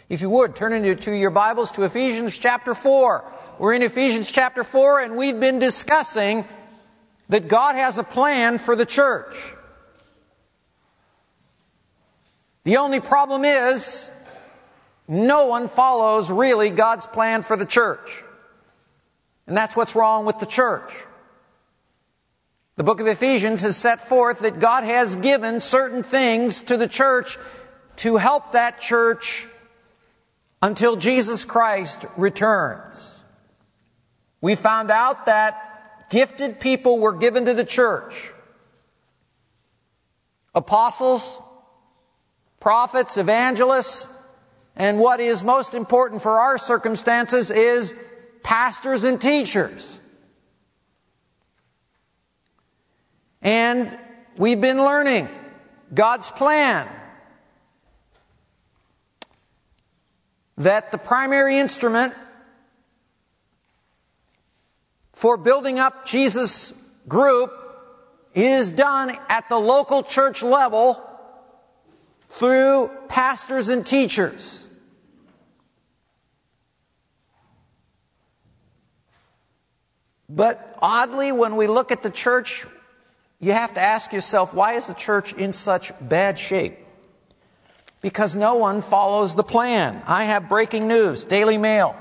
If you would, turn into your Bibles to Ephesians chapter 4. We're in Ephesians chapter 4, and we've been discussing that God has a plan for the church. The only problem is, no one follows really God's plan for the church. And that's what's wrong with the church. The book of Ephesians has set forth that God has given certain things to the church to help that church until Jesus Christ returns. We found out that gifted people were given to the church. Apostles, prophets, evangelists, and what is most important for our circumstances is pastors and teachers. And we've been learning God's plan. That the primary instrument for building up Jesus' group is done at the local church level through pastors and teachers. But oddly, when we look at the church, you have to ask yourself, why is the church in such bad shape? Because no one follows the plan. I have breaking news, Daily Mail.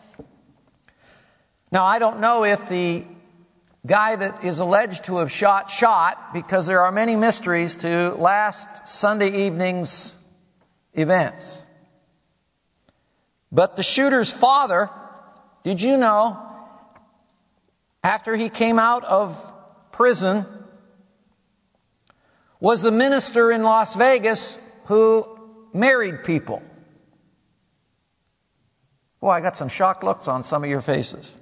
Now, I don't know if the guy that is alleged to have shot, because there are many mysteries to last Sunday evening's events. But the shooter's father, did you know, after he came out of prison, was a minister in Las Vegas who married people. Boy, I got some shocked looks on some of your faces.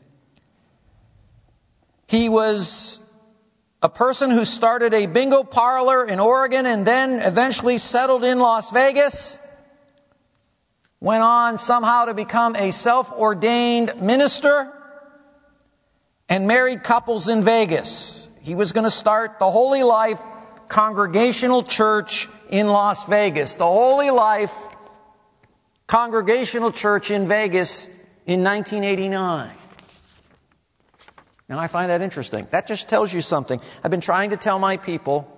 He was a person who started a bingo parlor in Oregon and then eventually settled in Las Vegas. Went on somehow to become a self-ordained minister and married couples in Vegas. He was going to start the Holy Life Congregational Church in Las Vegas. The Holy Life Congregational Church in Vegas in 1989. Now, I find that interesting. That just tells you something. I've been trying to tell my people,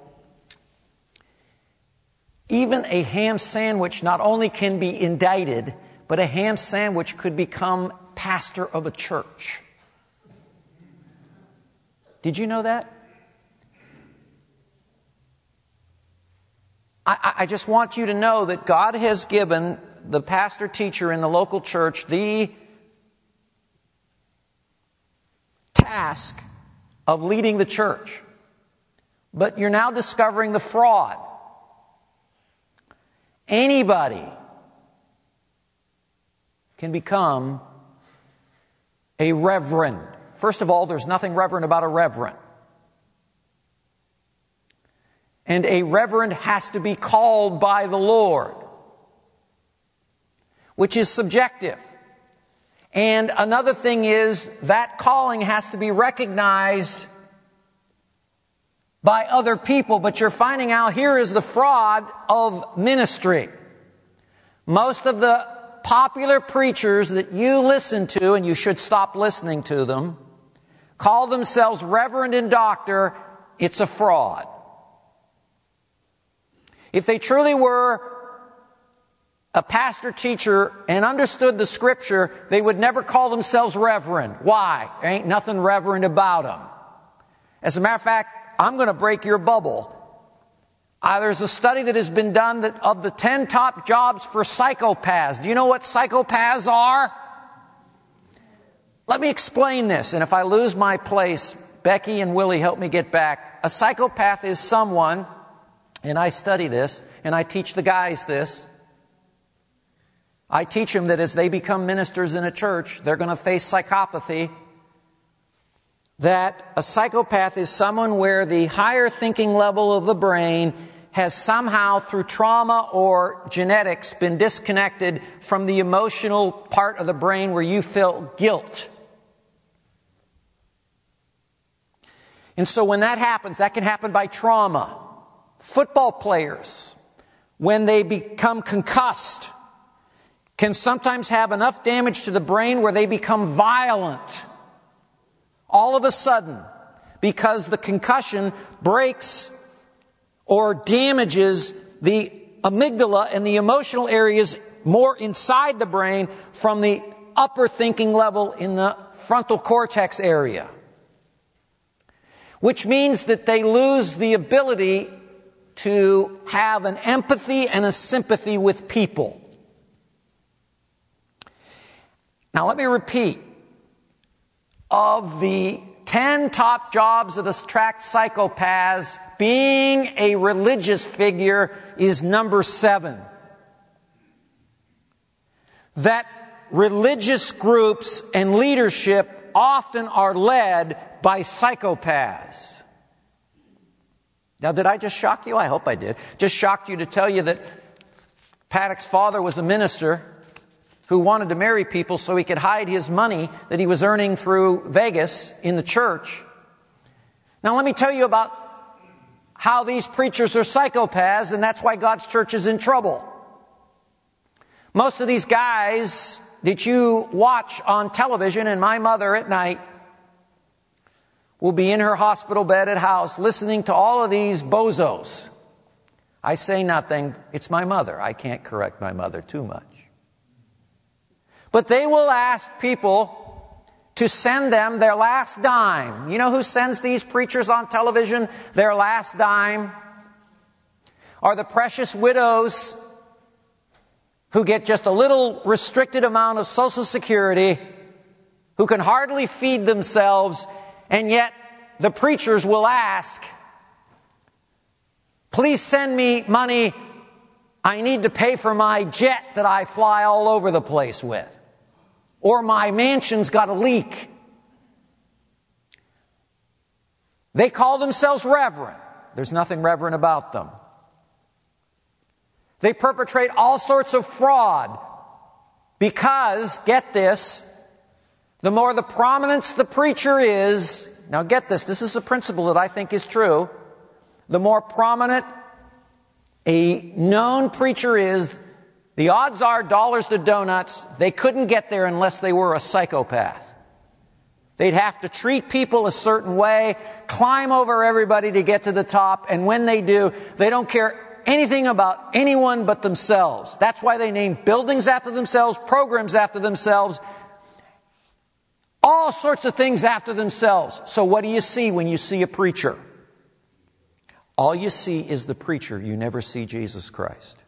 even a ham sandwich not only can be indicted, but a ham sandwich could become pastor of a church. Did you know that? I just want you to know that God has given the pastor-teacher in the local church the task of leading the church. But you're now discovering the fraud. Anybody can become a reverend. First of all, there's nothing reverend about a reverend. And a reverend has to be called by the Lord, which is subjective. And another thing is that calling has to be recognized by other people. But you're finding out here is the fraud of ministry. Most of the popular preachers that you listen to, and you should stop listening to them, call themselves reverend and doctor. It's a fraud. If they truly were a pastor-teacher and understood the Scripture, they would never call themselves reverend. Why? There ain't nothing reverend about them. As a matter of fact, I'm going to break your bubble. There's a study that has been done that of the 10 top jobs for psychopaths. Do you know what psychopaths are? Let me explain this, and if I lose my place, Becky and Willie help me get back. A psychopath is someone, and I study this, and I teach the guys this. I teach them that as they become ministers in a church, they're going to face psychopathy. That a psychopath is someone where the higher thinking level of the brain has somehow, through trauma or genetics, been disconnected from the emotional part of the brain where you feel guilt. And so when that happens, that can happen by trauma. Football players, when they become concussed, can sometimes have enough damage to the brain where they become violent all of a sudden because the concussion breaks or damages the amygdala and the emotional areas more inside the brain from the upper thinking level in the frontal cortex area. Which means that they lose the ability to have an empathy and a sympathy with people. Now let me repeat. Of the 10 top jobs that attract psychopaths, being a religious figure is number 7. That religious groups and leadership often are led by psychopaths. Now, did I just shock you? I hope I did. Just shocked you to tell you that Paddock's father was a minister who wanted to marry people so he could hide his money that he was earning through Vegas in the church. Now let me tell you about how these preachers are psychopaths, and that's why God's church is in trouble. Most of these guys that you watch on television, and my mother at night will be in her hospital bed at house listening to all of these bozos. I say nothing. It's my mother. I can't correct my mother too much. But they will ask people to send them their last dime. You know who sends these preachers on television their last dime? Are the precious widows who get just a little restricted amount of Social Security, who can hardly feed themselves, and yet the preachers will ask, please send me money. I need to pay for my jet that I fly all over the place with. Or my mansion's got a leak. They call themselves reverend. There's nothing reverend about them. They perpetrate all sorts of fraud because, get this, the more the prominence the preacher is, now get this is a principle that I think is true, the more prominent a known preacher is, the odds are, dollars to donuts, they couldn't get there unless they were a psychopath. They'd have to treat people a certain way, climb over everybody to get to the top, and when they do, they don't care anything about anyone but themselves. That's why they name buildings after themselves, programs after themselves, all sorts of things after themselves. So what do you see when you see a preacher? All you see is the preacher. You never see Jesus Christ.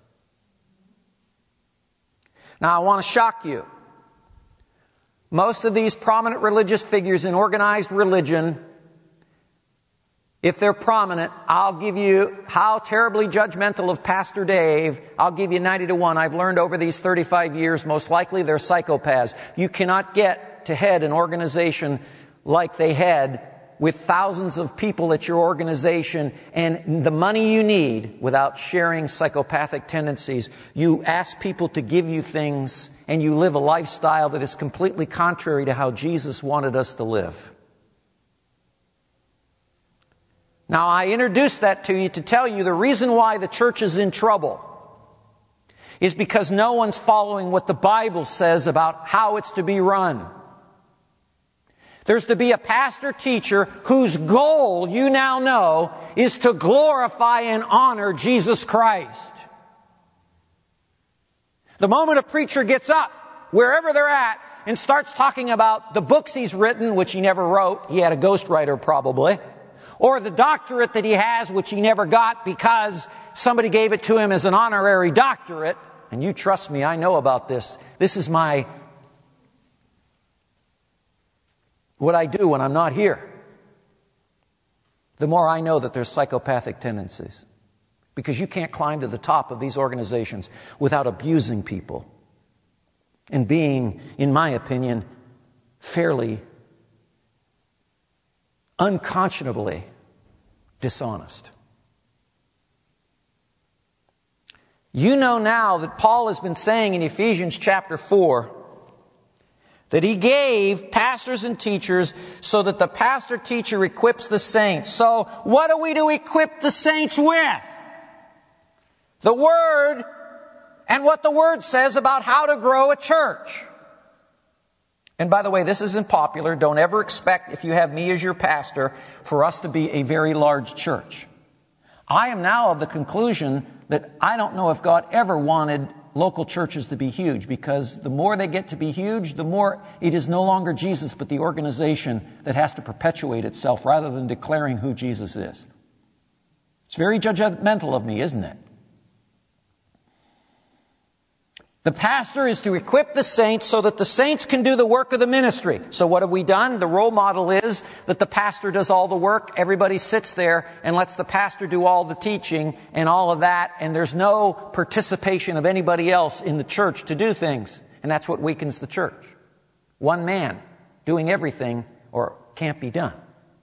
Now, I want to shock you. Most of these prominent religious figures in organized religion, if they're prominent, I'll give you, how terribly judgmental of Pastor Dave, I'll give you 90 to 1. I've learned over these 35 years, most likely they're psychopaths. You cannot get to head an organization like they had with thousands of people at your organization and the money you need without sharing psychopathic tendencies. You ask people to give you things and you live a lifestyle that is completely contrary to how Jesus wanted us to live. Now, I introduced that to you to tell you the reason why the church is in trouble is because no one's following what the Bible says about how it's to be run. There's to be a pastor-teacher whose goal, you now know, is to glorify and honor Jesus Christ. The moment a preacher gets up, wherever they're at, and starts talking about the books he's written, which he never wrote, he had a ghostwriter probably, or the doctorate that he has, which he never got because somebody gave it to him as an honorary doctorate, and you trust me, I know about this. This is what I do when I'm not here. The more I know that there's psychopathic tendencies. Because you can't climb to the top of these organizations without abusing people and being, in my opinion, fairly unconscionably dishonest. You know now that Paul has been saying in Ephesians chapter 4 that he gave pastors and teachers so that the pastor-teacher equips the saints. So what are we to equip the saints with? The Word and what the Word says about how to grow a church. And by the way, this isn't popular. Don't ever expect, if you have me as your pastor, for us to be a very large church. I am now of the conclusion that I don't know if God ever wanted local churches to be huge, because the more they get to be huge, the more it is no longer Jesus but the organization that has to perpetuate itself rather than declaring who Jesus is. It's very judgmental of me, isn't it? The pastor is to equip the saints so that the saints can do the work of the ministry. So what have we done? The role model is that the pastor does all the work. Everybody sits there and lets the pastor do all the teaching and all of that. And there's no participation of anybody else in the church to do things. And that's what weakens the church. One man doing everything or can't be done.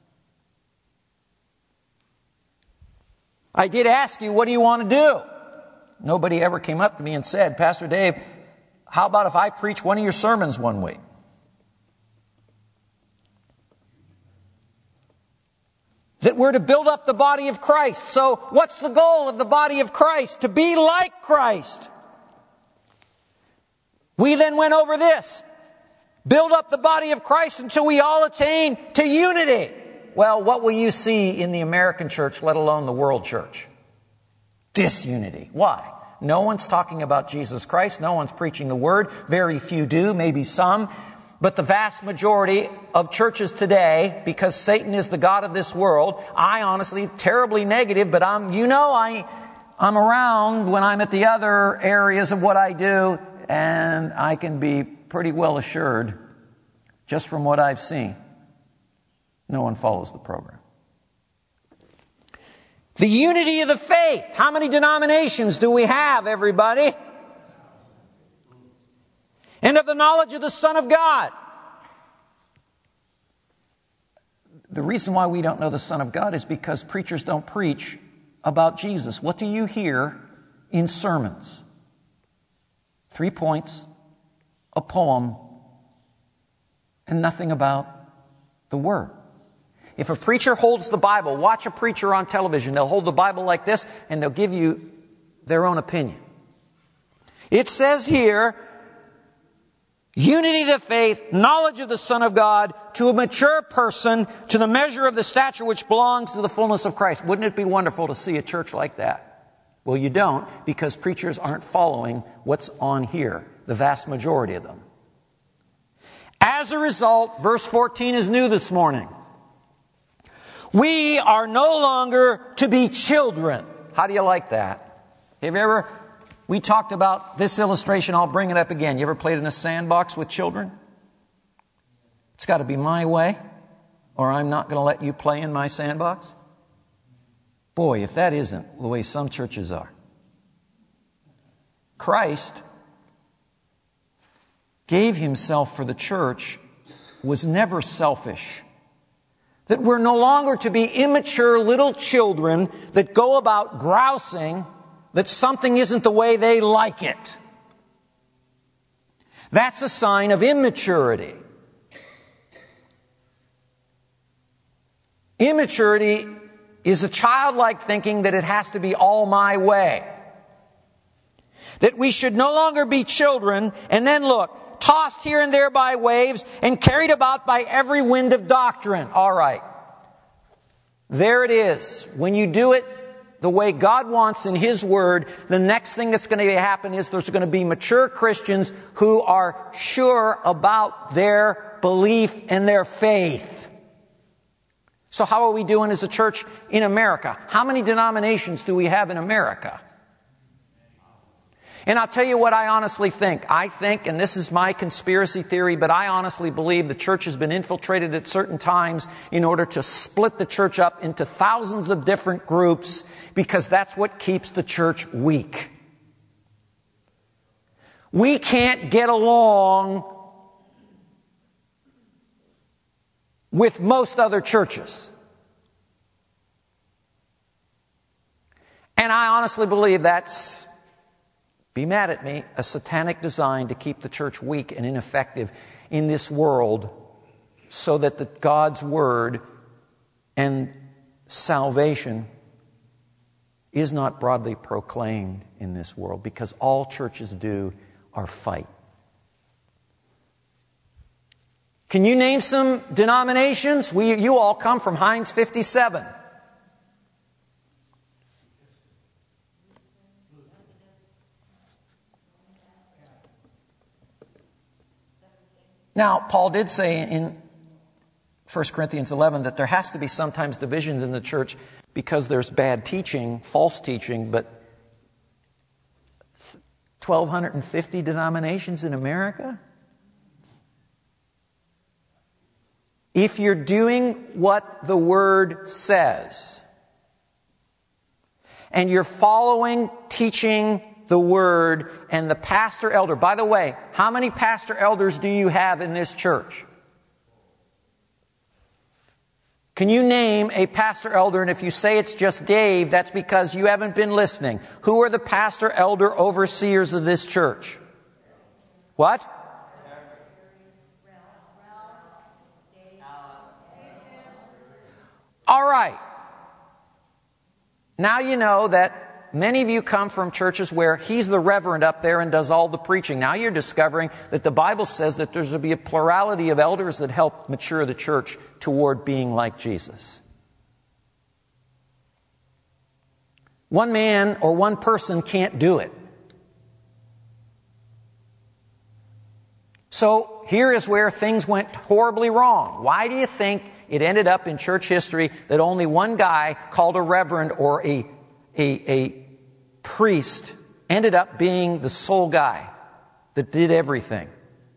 I did ask you, what do you want to do? Nobody ever came up to me and said, Pastor Dave, how about if I preach one of your sermons one week? That we're to build up the body of Christ. So what's the goal of the body of Christ? To be like Christ. We then went over this. Build up the body of Christ until we all attain to unity. Well, what will you see in the American church, let alone the world church? Disunity. Why? No one's talking about Jesus Christ. No one's preaching the Word. Very few do, maybe some. But the vast majority of churches today, because Satan is the god of this world, I honestly, terribly negative, but I'm around when I'm at the other areas of what I do, and I can be pretty well assured, just from what I've seen, no one follows the program. The unity of the faith. How many denominations do we have, everybody? And of the knowledge of the Son of God. The reason why we don't know the Son of God is because preachers don't preach about Jesus. What do you hear in sermons? 3 points, a poem, and nothing about the Word. If a preacher holds the Bible, watch a preacher on television. They'll hold the Bible like this and they'll give you their own opinion. It says here, unity of the faith, knowledge of the Son of God, to a mature person, to the measure of the stature which belongs to the fullness of Christ. Wouldn't it be wonderful to see a church like that? Well, you don't, because preachers aren't following what's on here, the vast majority of them. As a result, verse 14 is new this morning. We are no longer to be children. How do you like that? We talked about this illustration. I'll bring it up again. You ever played in a sandbox with children? It's got to be my way, or I'm not going to let you play in my sandbox. Boy, if that isn't the way some churches are. Christ gave himself for the church, was never selfish. That we're no longer to be immature little children that go about grousing that something isn't the way they like it. That's a sign of immaturity. Immaturity is a childlike thinking that it has to be all my way. That we should no longer be children and then look, tossed here and there by waves and carried about by every wind of doctrine. All right. There it is. When you do it the way God wants in His Word, the next thing that's going to happen is there's going to be mature Christians who are sure about their belief and their faith. So how are we doing as a church in America? How many denominations do we have in America? And I'll tell you what I honestly think. I think, and this is my conspiracy theory, but I honestly believe the church has been infiltrated at certain times in order to split the church up into thousands of different groups, because that's what keeps the church weak. We can't get along with most other churches. And I honestly believe that's, be mad at me, a satanic design to keep the church weak and ineffective in this world, so that God's Word and salvation is not broadly proclaimed in this world because all churches do are fight. Can you name some denominations? You all come from Heinz 57. Now, Paul did say in 1 Corinthians 11 that there has to be sometimes divisions in the church because there's bad teaching, false teaching, but 1,250 denominations in America? If you're doing what the Word says, and you're following, teaching the Word, and the pastor elder. By the way, how many pastor elders do you have in this church? Can you name a pastor elder? And if you say it's just Dave, that's because you haven't been listening. Who are the pastor elder overseers of this church? What? All right. Now you know that many of you come from churches where he's the reverend up there and does all the preaching. Now you're discovering that the Bible says that there's to be a plurality of elders that help mature the church toward being like Jesus. One man or one person can't do it. So here is where things went horribly wrong. Why do you think it ended up in church history that only one guy called a reverend or a priest ended up being the sole guy that did everything?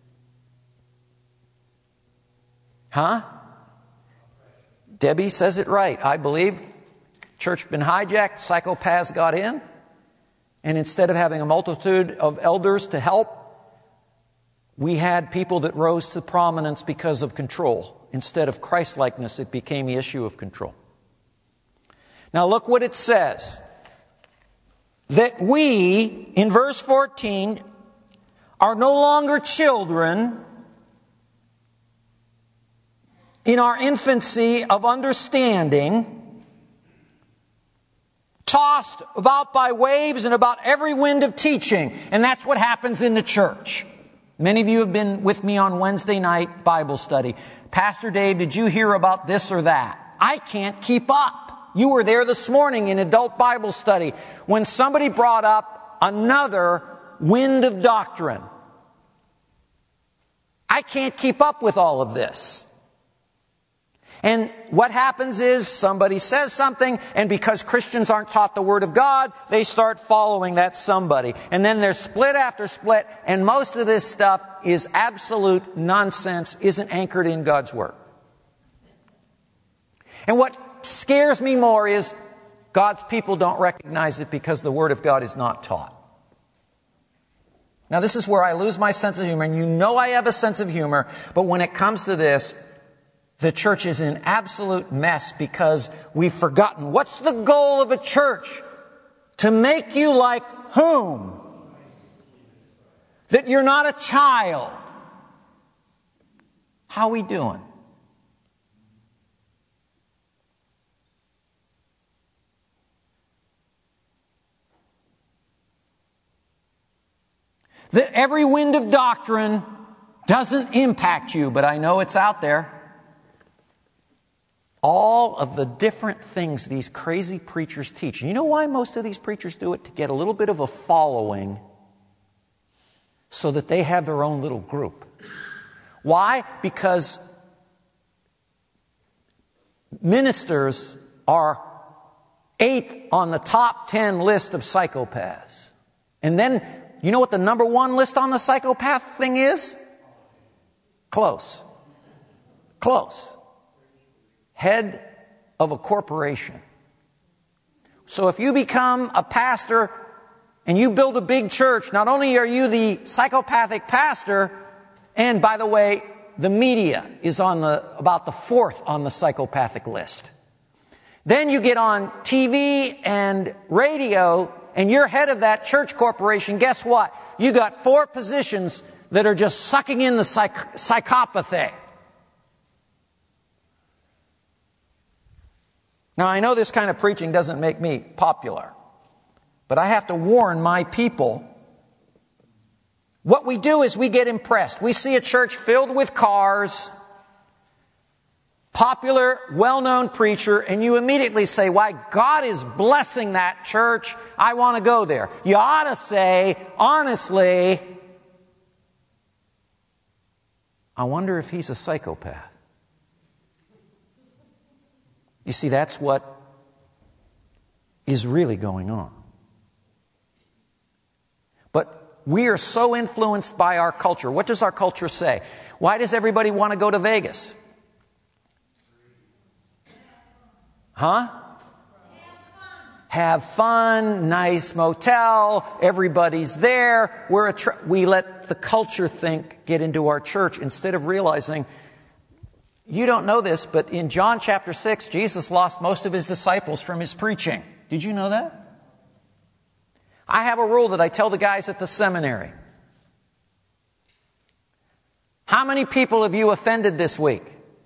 Huh? Debbie says it right. I believe church been hijacked, psychopaths got in, and instead of having a multitude of elders to help, we had people that rose to prominence because of control. Instead of Christ-likeness, it became the issue of control. Now look what it says. That we, in verse 14, are no longer children in our infancy of understanding, tossed about by waves and about every wind of teaching. And that's what happens in the church. Many of you have been with me on Wednesday night Bible study. Pastor Dave, did you hear about this or that? I can't keep up. You were there this morning in adult Bible study when somebody brought up another wind of doctrine. I can't keep up with all of this. And what happens is somebody says something, and because Christians aren't taught the Word of God, they start following that somebody. And then there's split after split, and most of this stuff is absolute nonsense, isn't anchored in God's Word. And what scares me more is God's people don't recognize it because the Word of God is not taught. Now this is where I lose my sense of humor, and you know I have a sense of humor, but when it comes to this, the church is in absolute mess because we've forgotten. What's the goal of a church? To make you like whom? That you're not a child. How are we doing? That every wind of doctrine doesn't impact you, but I know it's out there. All of the different things these crazy preachers teach. You know why most of these preachers do it? To get a little bit of a following so that they have their own little group. Why? Because ministers are 8th on the top 10 list of psychopaths. And then, you know what the number 1 list on the psychopath thing is? Close. Head of a corporation. So if you become a pastor and you build a big church, not only are you the psychopathic pastor, and by the way, the media is on about the 4th on the psychopathic list. Then you get on TV and radio and you're head of that church corporation. Guess what? You got 4 positions that are just sucking in the psychopathy. Now, I know this kind of preaching doesn't make me popular. But I have to warn my people. What we do is we get impressed. We see a church filled with cars, popular, well-known preacher, and you immediately say, why, God is blessing that church. I want to go there. You ought to say, honestly, I wonder if he's a psychopath. You see, that's what is really going on. But we are so influenced by our culture. What does our culture say? Why does everybody want to go to Vegas? Huh? Have fun, nice motel, everybody's there. We let the culture think get into our church instead of realizing, you don't know this, but in John chapter 6, Jesus lost most of his disciples from his preaching. Did you know that? I have a rule that I tell the guys at the seminary. How many people have you offended this week?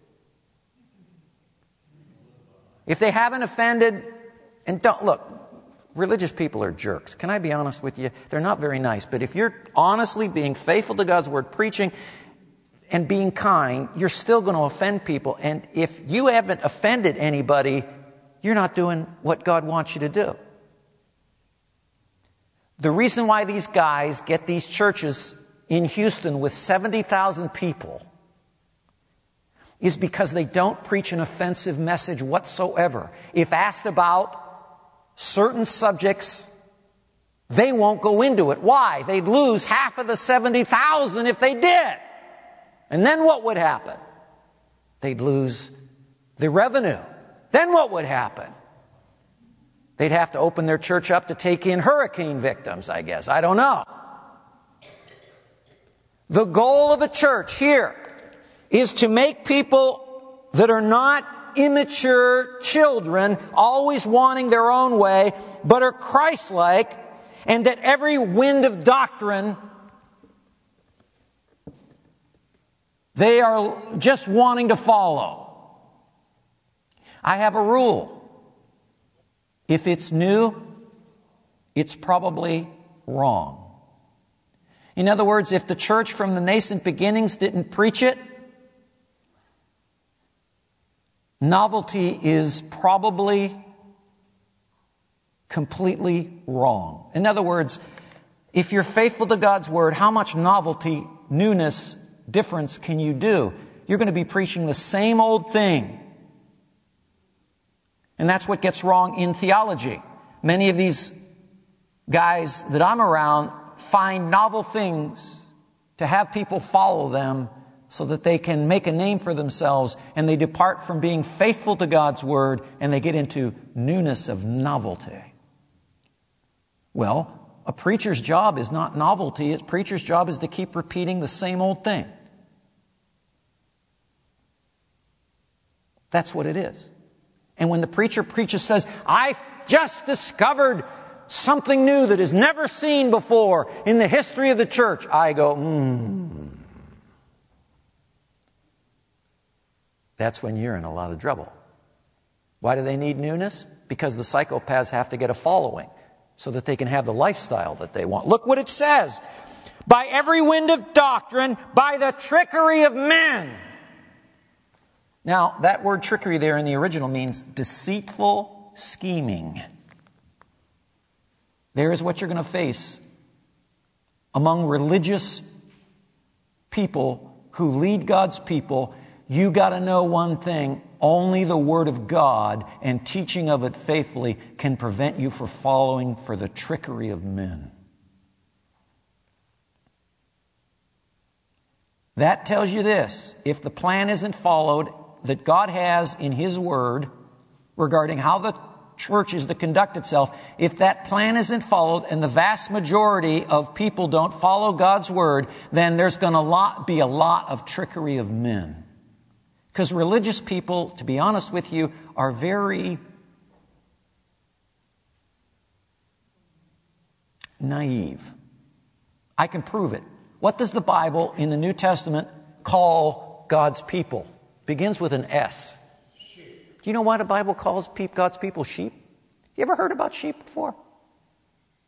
If they haven't offended, and don't, look, religious people are jerks. Can I be honest with you? They're not very nice. But if you're honestly being faithful to God's Word, preaching and being kind, you're still going to offend people. And if you haven't offended anybody, you're not doing what God wants you to do. The reason why these guys get these churches in Houston with 70,000 people is because they don't preach an offensive message whatsoever. If asked about certain subjects, they won't go into it. Why? They'd lose half of the 70,000 if they did. And then what would happen? They'd lose the revenue. Then what would happen? They'd have to open their church up to take in hurricane victims, I guess. I don't know. The goal of a church here is to make people that are not immature children, always wanting their own way, but are Christ-like, and that every wind of doctrine, they are just wanting to follow. I have a rule. If it's new, it's probably wrong. In other words, if the church from the nascent beginnings didn't preach it, novelty is probably completely wrong. In other words, if you're faithful to God's Word, how much novelty, newness, difference can you do? You're going to be preaching the same old thing. And that's what gets wrong in theology. Many of these guys that I'm around find novel things to have people follow them so that they can make a name for themselves, and they depart from being faithful to God's Word and they get into newness of novelty. Well, a preacher's job is not novelty. A preacher's job is to keep repeating the same old thing. That's what it is. And when the preacher preaches, says, I've just discovered something new that is never seen before in the history of the church, I go, That's when you're in a lot of trouble. Why do they need newness? Because the psychopaths have to get a following so that they can have the lifestyle that they want. Look what it says. By every wind of doctrine, by the trickery of men. Now, that word trickery there in the original means deceitful scheming. There is what you're going to face among religious people who lead God's people. You got to know one thing. Only the Word of God and teaching of it faithfully can prevent you from following for the trickery of men. That tells you this. If the plan isn't followed that God has in His Word regarding how the church is to conduct itself, if that plan isn't followed and the vast majority of people don't follow God's Word, then there's going to be a lot of trickery of men. Because religious people, to be honest with you, are very naive. I can prove it. What does the Bible in the New Testament call God's people? Begins with an S. Sheep. Do you know why the Bible calls God's people sheep? You ever heard about sheep before?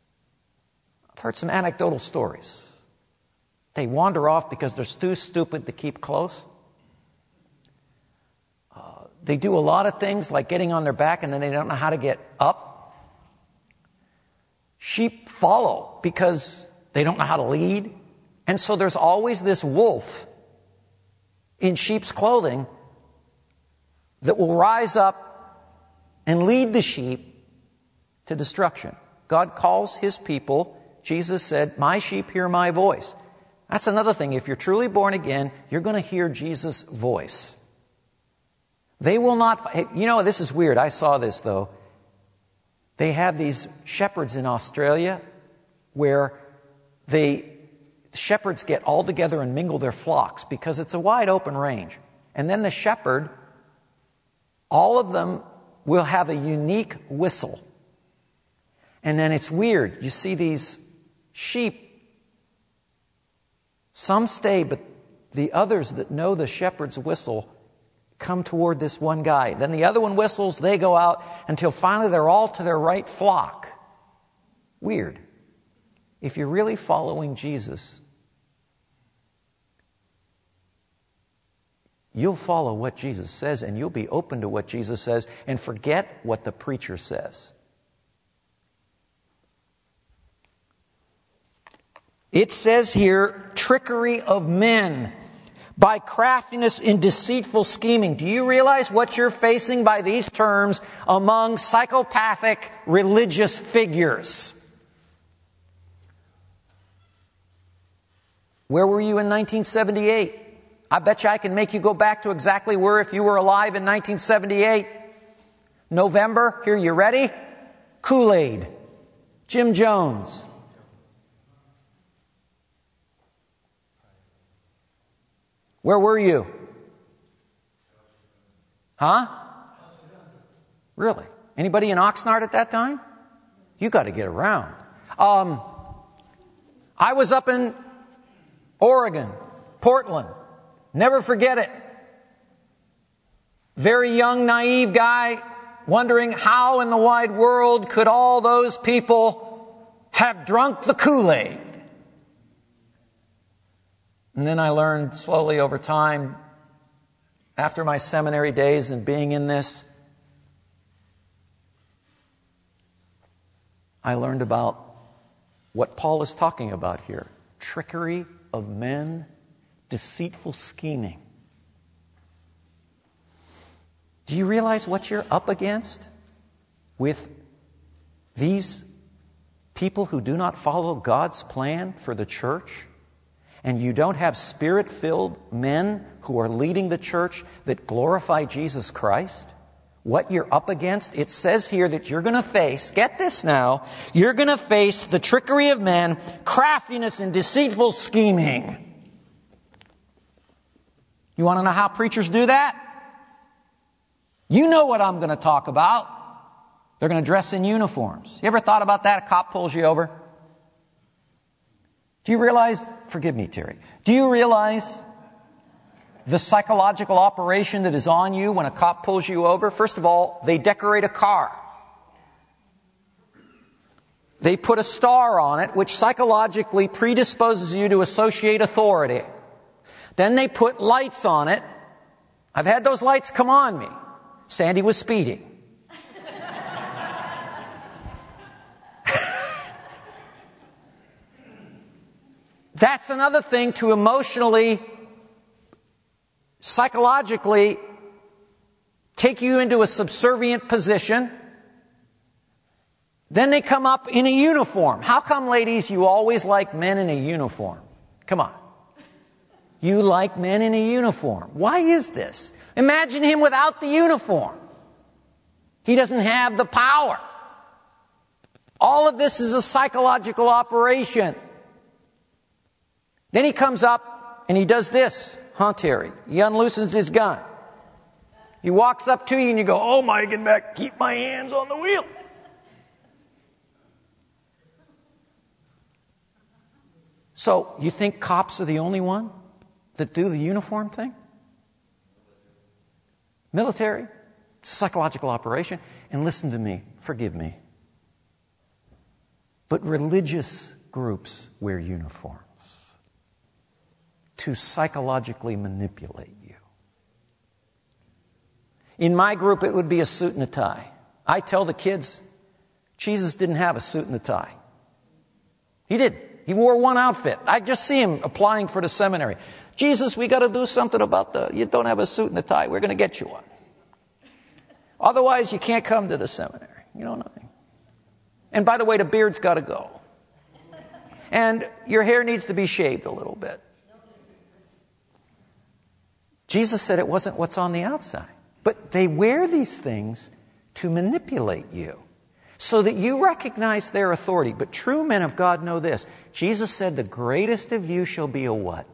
I've heard some anecdotal stories. They wander off because they're too stupid to keep close. They do a lot of things like getting on their back and then they don't know how to get up. Sheep follow because they don't know how to lead. And so there's always this wolf in sheep's clothing that will rise up and lead the sheep to destruction. God calls his people. Jesus said, my sheep hear my voice. That's another thing. If you're truly born again, you're going to hear Jesus' voice. They will not, this is weird. I saw this though. They have these shepherds in Australia where shepherds get all together and mingle their flocks because it's a wide open range. And then the shepherd, all of them will have a unique whistle. And then it's weird. You see these sheep, some stay, but the others that know the shepherd's whistle come toward this one guy. Then the other one whistles, they go out until finally they're all to their right flock. Weird. If you're really following Jesus, you'll follow what Jesus says and you'll be open to what Jesus says and forget what the preacher says. It says here, trickery of men by craftiness in deceitful scheming. Do you realize what you're facing by these terms among psychopathic religious figures? Where were you in 1978? I bet you I can make you go back to exactly where if you were alive in 1978. November, here, you ready? Kool-Aid. Jim Jones. Where were you? Huh? Really? Anybody in Oxnard at that time? You got to get around. I was up in Oregon, Portland. Never forget it. Very young, naive guy, wondering how in the wide world could all those people have drunk the Kool-Aid. And then I learned slowly over time, after my seminary days and being in this, I learned about what Paul is talking about here. Trickery of men, deceitful scheming. Do you realize what you're up against with these people who do not follow God's plan for the church? And you don't have Spirit-filled men who are leading the church that glorify Jesus Christ? What you're up against? It says here that you're going to face, get this now, you're going to face the trickery of men, craftiness and deceitful scheming. You want to know how preachers do that? You know what I'm going to talk about. They're going to dress in uniforms. You ever thought about that? A cop pulls you over. Do you realize, forgive me, Terry, do you realize the psychological operation that is on you when a cop pulls you over? First of all, they decorate a car. They put a star on it, which psychologically predisposes you to associate authority. Then they put lights on it. I've had those lights come on me. Sandy was speeding. That's another thing to emotionally, psychologically take you into a subservient position. Then they come up in a uniform. How come, ladies, you always like men in a uniform? Come on. You like men in a uniform. Why is this? Imagine him without the uniform. He doesn't have the power. All of this is a psychological operation. Then he comes up and he does this, huh, Terry? He unloosens his gun. He walks up to you and you go, oh my, get back, keep my hands on the wheel. So, you think cops are the only one that do the uniform thing? Military? It's a psychological operation. And listen to me, forgive me. But religious groups wear uniforms to psychologically manipulate you. In my group, it would be a suit and a tie. I tell the kids, Jesus didn't have a suit and a tie. He didn't. He wore one outfit. I just see him applying for the seminary. Jesus, we got to do something about you don't have a suit and a tie. We're going to get you one. Otherwise, you can't come to the seminary. You know what I mean? And by the way, the beard's got to go. And your hair needs to be shaved a little bit. Jesus said it wasn't what's on the outside. But they wear these things to manipulate you so that you recognize their authority. But true men of God know this. Jesus said, the greatest of you shall be a what?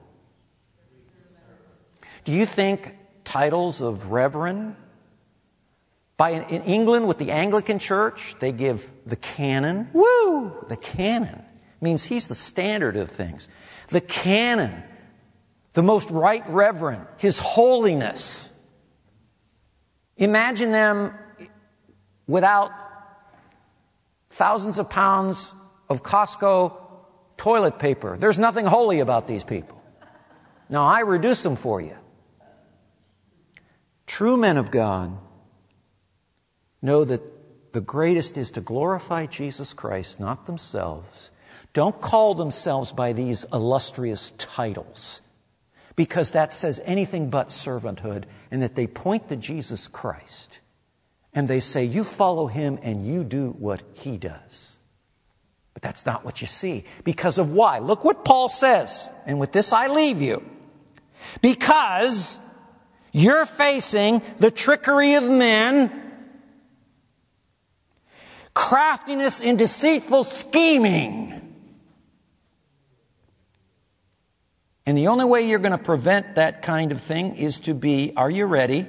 Do you think titles of reverend? In England with the Anglican Church, they give the canon. Woo! The canon means he's the standard of things. The canon, the most right reverend, His Holiness. Imagine them without thousands of pounds of Costco toilet paper. There's nothing holy about these people. Now, I reduce them for you. True men of God know that the greatest is to glorify Jesus Christ, not themselves. Don't call themselves by these illustrious titles, because that says anything but servanthood, and that they point to Jesus Christ. And they say, you follow Him and you do what He does. But that's not what you see. Because of why? Look what Paul says. And with this I leave you. Because you're facing the trickery of men, craftiness and deceitful scheming. And the only way you're going to prevent that kind of thing is to be, are you ready?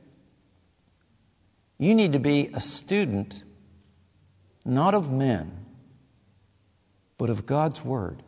You need to be a student, not of men, but of God's Word.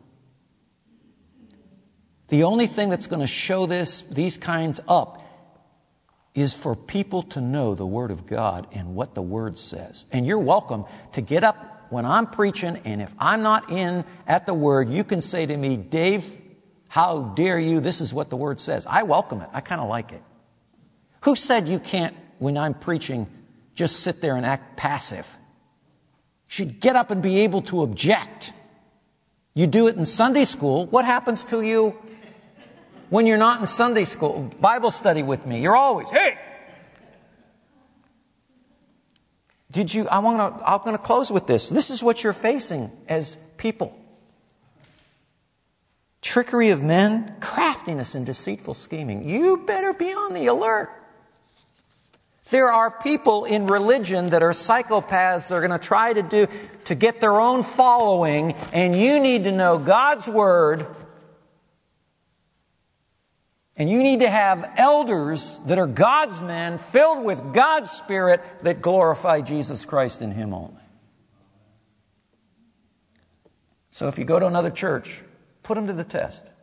The only thing that's going to show these kinds up is for people to know the Word of God and what the Word says. And you're welcome to get up when I'm preaching, and if I'm not in at the Word, you can say to me, Dave, how dare you? This is what the Word says. I welcome it. I kind of like it. Who said you can't, when I'm preaching, just sit there and act passive? You should get up and be able to object. You do it in Sunday school. What happens to you when you're not in Sunday school? Bible study with me. You're always, hey! I'm going to close with this. This is what you're facing as people. Trickery of men, craftiness and deceitful scheming. You better be on the alert. There are people in religion that are psychopaths. They're going to try to get their own following, and you need to know God's Word. And you need to have elders that are God's men, filled with God's Spirit, that glorify Jesus Christ and Him only. So if you go to another church, put them to the test.